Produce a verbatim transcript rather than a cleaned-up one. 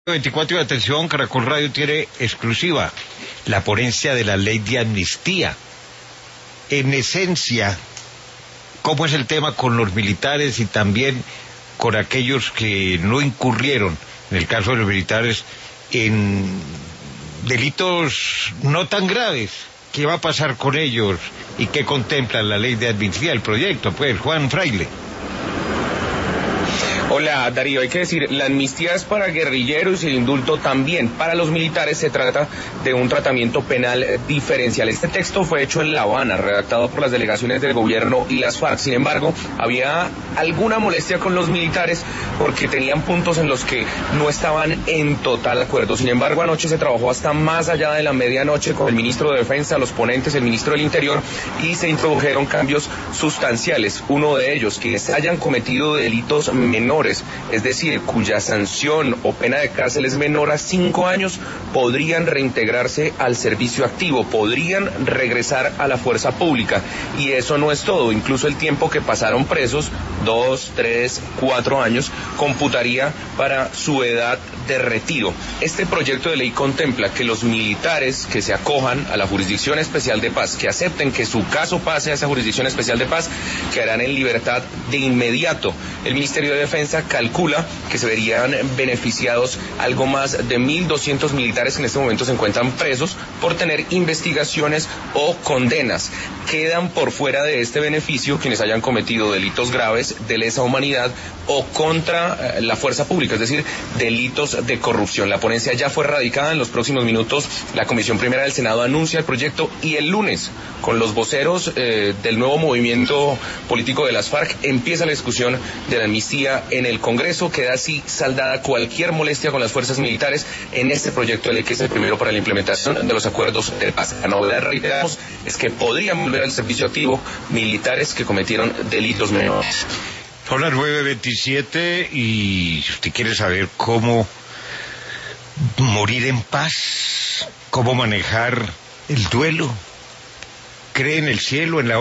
veinticuatro, y atención, Caracol Radio tiene exclusiva la ponencia de la ley de amnistía. En esencia, ¿cómo es el tema con los militares y también con aquellos que no incurrieron, en el caso de los militares, en delitos no tan graves? ¿Qué va a pasar con ellos y qué contempla la ley de amnistía, el proyecto? Pues, Juan Fraile. Hola Darío, hay que decir, la amnistía es para guerrilleros y el indulto también. Para los militares se trata de un tratamiento penal diferencial. Este texto fue hecho en La Habana, redactado por las delegaciones del gobierno y las FARC. Sin embargo, había alguna molestia con los militares porque tenían puntos en los que no estaban en total acuerdo. Sin embargo, anoche se trabajó hasta más allá de la medianoche con el ministro de Defensa, los ponentes, el ministro del Interior, y se introdujeron cambios sustanciales. Uno de ellos, quienes hayan cometido delitos menores, es decir, cuya sanción o pena de cárcel es menor a cinco años, podrían reintegrarse al servicio activo, podrían regresar a la fuerza pública. Y eso no es todo, incluso el tiempo que pasaron presos, dos, tres, cuatro años, computaría para su edad de retiro. Este proyecto de ley contempla que los militares que se acojan a la Jurisdicción Especial de Paz, que acepten que su caso pase a esa Jurisdicción Especial de Paz, quedarán en libertad de inmediato. El Ministerio de Defensa calcula que se verían beneficiados algo más de mil doscientos militares que en este momento se encuentran presos por tener investigaciones o condenas. Quedan por fuera de este beneficio quienes hayan cometido delitos graves de lesa humanidad o contra la fuerza pública, es decir, delitos de corrupción. La ponencia ya fue radicada. En los próximos minutos la Comisión Primera del Senado anuncia el proyecto y el lunes, con los voceros eh, del nuevo movimiento político de las FARC, empieza la discusión de la amnistía en el Congreso. Queda así saldada cualquier molestia con las fuerzas militares en este proyecto de ley, que es el primero para la implementación de los acuerdos de paz. La novedad, reiteramos, es que podrían volver al servicio activo militares que cometieron delitos menores. Son las nueve veintisiete y si usted quiere saber cómo morir en paz, cómo manejar el duelo, cree en el cielo, en la